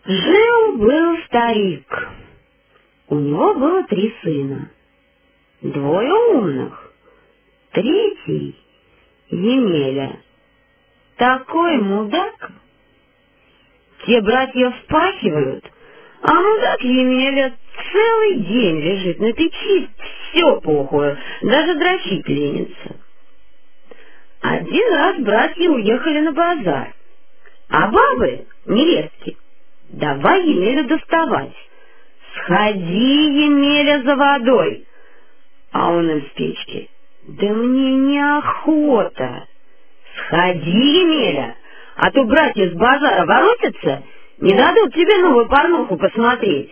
Жил-был старик. У него было 3 сына. 2 умных, 3 Емеля. Такой мудак. Те братья впахивают, а мудак Емеля целый день лежит на печи, все похуй, даже дрочить ленится. Один раз братья уехали на базар, а бабы, невестки, давай Емелю доставать. Сходи, Емеля, за водой. А он им в печке: да мне неохота. Сходи, Емеля, а то братья с базара воротятся, не дадут тебе новую порнуху посмотреть.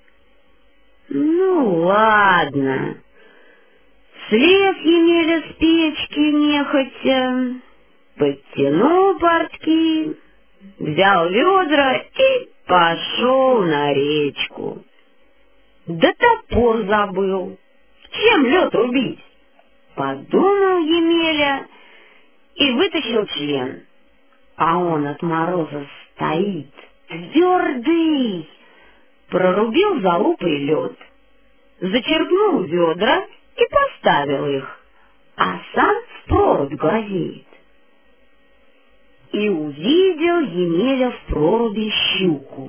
Ну, ладно. Слез Емеля с печки нехотя, подтянул портки, взял ведра и пошел на речку. Да топор забыл. Чем лед рубить? Подумал Емеля и вытащил член. А он от мороза стоит твердый. Прорубил залупой лед, зачерпнул ведра и поставил их, а сам в прорубь глазеет. И увидел Емеля в проруби щуку.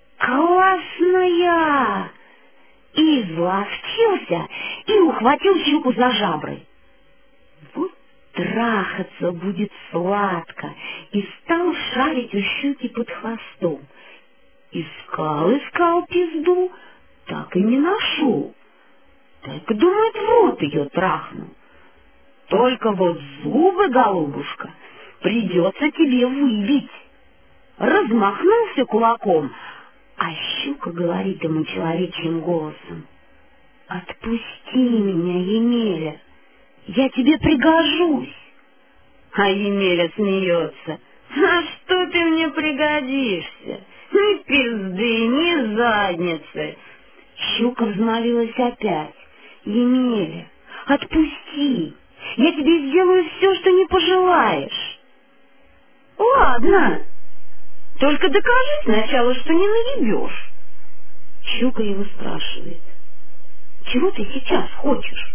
Классная! И изловчился и ухватил щуку за жабры. Вот трахаться будет сладко, и стал шарить у щуки под хвостом. Искал пизду, так и не нашел. Так, думает, вот ее трахну. Только вот зубы, голубушка, придется тебе выбить. Размахнулся кулаком, а щука говорит ему человечьим голосом: отпусти меня, Емеля, я тебе пригожусь. А Емеля смеется: а что ты мне пригодишься? Ни пизды, ни задницы. Щука взмолилась опять: Емеля, отпусти, я тебе сделаю все, что не пожелаешь. Ладно, только докажи сначала, что не наебешь. Щука его спрашивает: чего ты сейчас хочешь?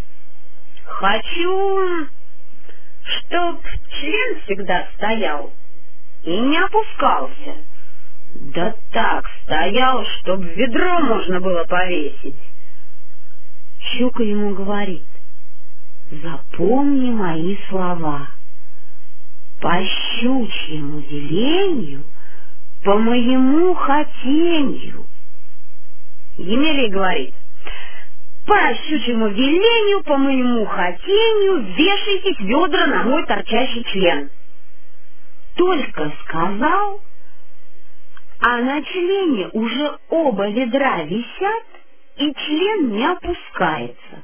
Хочу, чтоб член всегда стоял и не опускался. Да так стоял, чтоб ведро можно было повесить. Щука ему говорит: запомни мои слова. По щучьему велению, по моему хотению. Емелей говорит: по щучьему велению, по моему хотению, вешайтесь ведра на мой торчащий член. Только сказал, а на члене уже оба ведра висят, и член не опускается.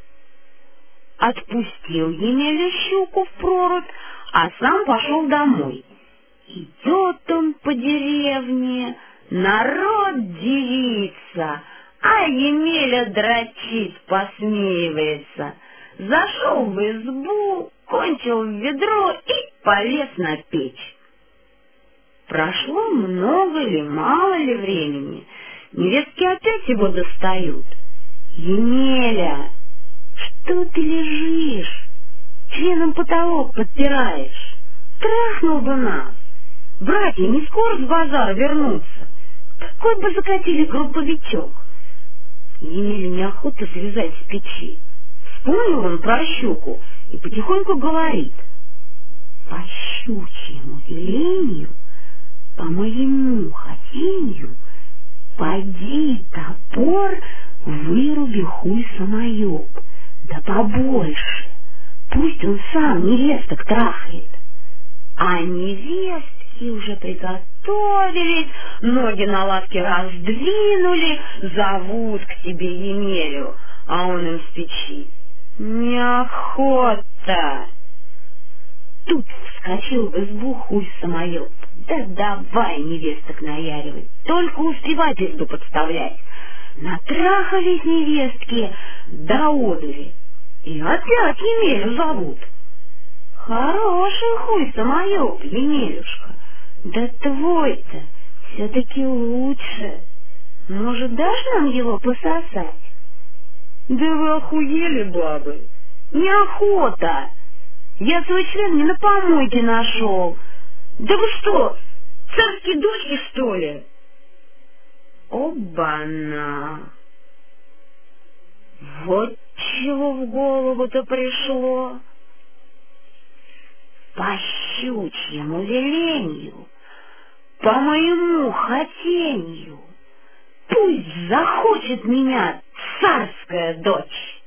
Отпустил Емеля щуку в прорубь, а сам пошел домой. Идет он по деревне, народ дивится, а Емеля дрочит, посмеивается. Зашел в избу, кончил в ведро и полез на печь. Прошло много ли, мало ли времени, невестки опять его достают. Емеля, что ты лежишь? Членом потолок подпираешь. Трахнул бы нас. Братья не скоро с базара вернутся. Какой бы закатили групповичок. Емеле неохота слезать с печи. Вспомнил он про щуку и потихоньку говорит: по щучьему велению, по моему хотению, поди, топор, выруби хуй самоеб, да побольше. Пусть он сам невесток трахает. А невестки уже приготовились, ноги на лавке раздвинули, зовут к себе Емелю, а он им в печи: неохота. Тут вскочил в избу хуй самоеб: да давай невесток наяривать, только успевай пизду подставлять. Натрахались невестки до одури, и опять Емелю зовут. Хороший хуй самоеб, Емелюшка, да твой-то Все-таки лучше. Может, дашь нам его пососать? Да вы охуели, бабы. Неохота. Я свой член не на помойке нашел. Да вы что, царские дочки, что ли? Оба-на! Вот чего в голову-то пришло. По щучьему велению, по моему хотению, пусть захочет меня царская дочь.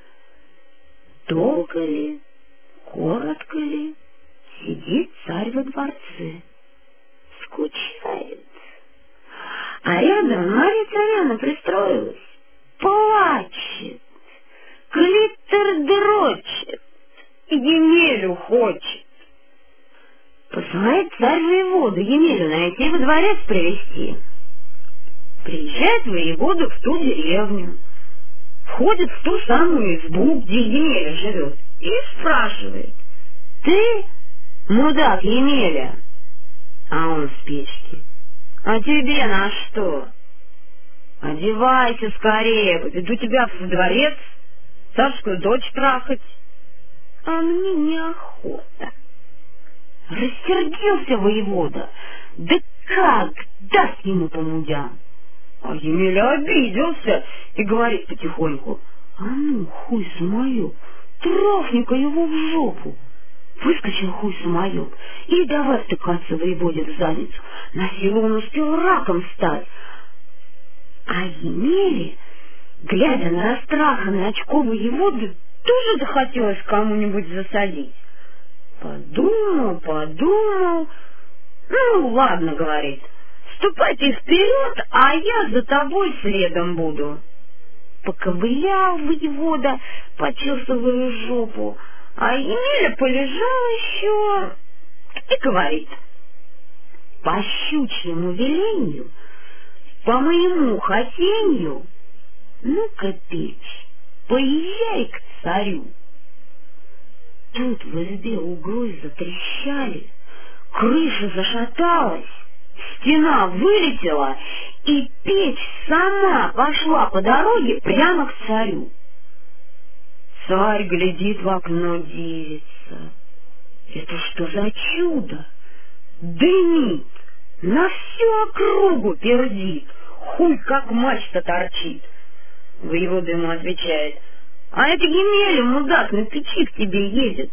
Долго ли, коротко ли, сидит царь во дворце, скучает. А рядом Марья Царевна пристроилась, плачет, клитор дрочит, Емелю хочет. Посылает царь воеводу Емелю найти и во дворец привести. Приезжает воевода в ту деревню, входит в ту самую избу, где Емеля живет, и спрашивает: «Ты, мудак Емеля?» А он с печки: «А тебе на что? Одевайся скорее, поведу тебя в дворец, царскую дочь трахать». А мне неохота. Рассердился воевода, да как даст ему по мудям. А Емеля обиделся и говорит потихоньку: «А ну, хуй самоёб, трахни-ка его в жопу». Выскочил хуй самоёб и давай втыкаться воеводе в задницу. На силу он успел раком стать. А Емеле, глядя на растраханный очком воеводу, тоже захотелось кому-нибудь засадить. Подумал, ну ладно, говорит, ступайте вперед, а я за тобой следом буду. Поковылял воевода, почесывая жопу, а Емеля полежал еще и говорит: «По щучьему велению, по моему хотению, ну-ка, печь, поезжай к царю». Тут в избе углы затрещали, крыша зашаталась, стена вылетела, и печь сама пошла по дороге прямо к царю. Царь глядит в окно, дивится. Это что за чудо? Дымит, на всю округу пердит, хуй как мачта торчит. Воевода ему отвечает: «А это Емеля, мудак, на печи к тебе едет».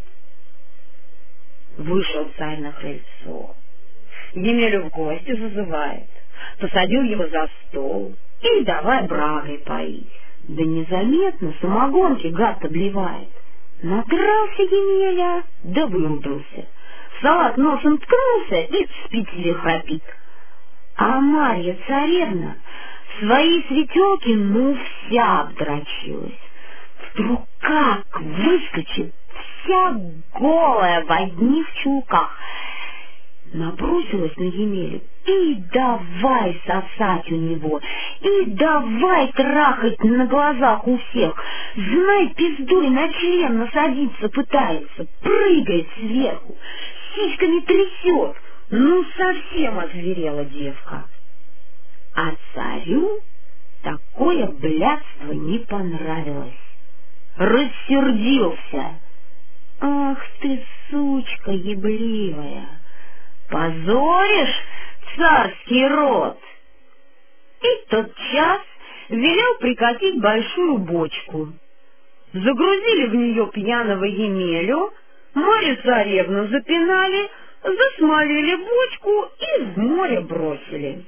Вышел царь на крыльцо, Емелю в гости зазывает, посадил его за стол и давай брагой поить. Да незаметно самогонки гад подливает. Надрался Емеля, да вырубился. В салат носом ткнулся и спит себе храпит. А Марья Царевна в свои светелки ну вся обдрочилась. Вдруг как выскочит, вся голая в одних чулках, набросилась на Емелю и давай сосать у него, и давай трахать на глазах у всех. Знай, пиздой на член насадиться пытается, прыгает сверху, сиськами трясет. Ну, совсем озверела девка. А царю такое блядство не понравилось. Рассердился: «Ах ты, сучка ебливая, позоришь царский род!» И тотчас велел прикатить большую бочку. Загрузили в нее пьяного Емелю, Марью Царевну запинали, засмолили бочку и в море бросили.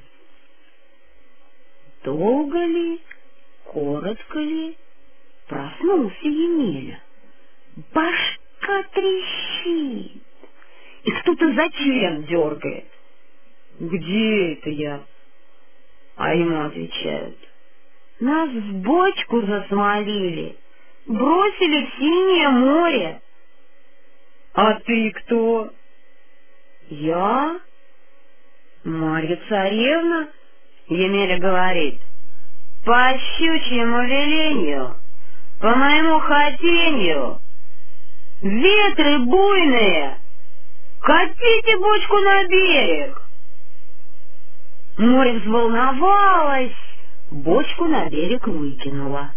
Долго ли, коротко ли, проснулся Емеля. Башка трещит, и кто-то за член дергает. «Где это я?» А ему отвечают: «Нас в бочку засмолили, бросили в синее море». «А ты кто?» «Я? Марья Царевна?» Емеля говорит: «По щучьему велению, по моему хотению, ветры буйные, катите бочку на берег». Море взволновалось, бочку на берег выкинуло.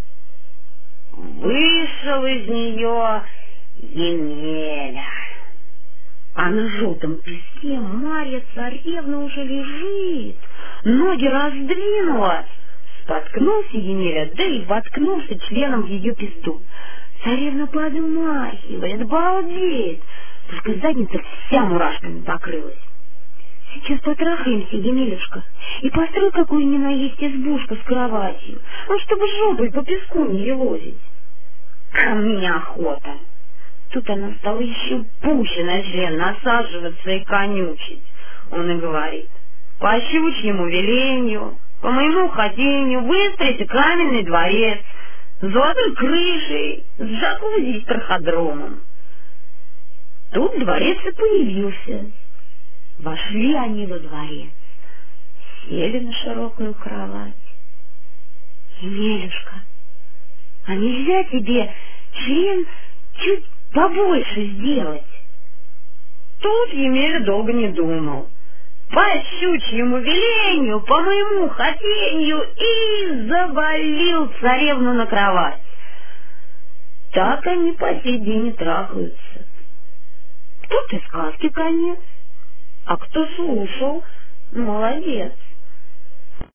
Вышел из нее Емеля. А на желтом песке Марья Царевна уже лежит, ноги раздвинула. Споткнулся Емеля, да и воткнулся членом в ее песту. Царевна подмахивает, балдеет, только задница вся мурашками покрылась. Сейчас потрахаемся, Емелюшка, и построй какую ни на есть избушку с кроватью, чтобы жопой по песку не елозить. А мне охота. Тут она стала еще пуще на член насаживаться и конючить. Он и говорит: по щучьему велению, по моему хотению, выстроите каменный дворец с золотой крышей, с джакузи и траходромом. Тут дворец и появился. Вошли они во дворец, сели на широкую кровать. Емелюшка, а нельзя тебе член чуть побольше сделать? Тут Емеля долго не думал. По щучьему велению, по моему хотению, и завалил царевну на кровать. Так они по сей день и трахаются. Тут и сказки конец. А кто слушал, молодец.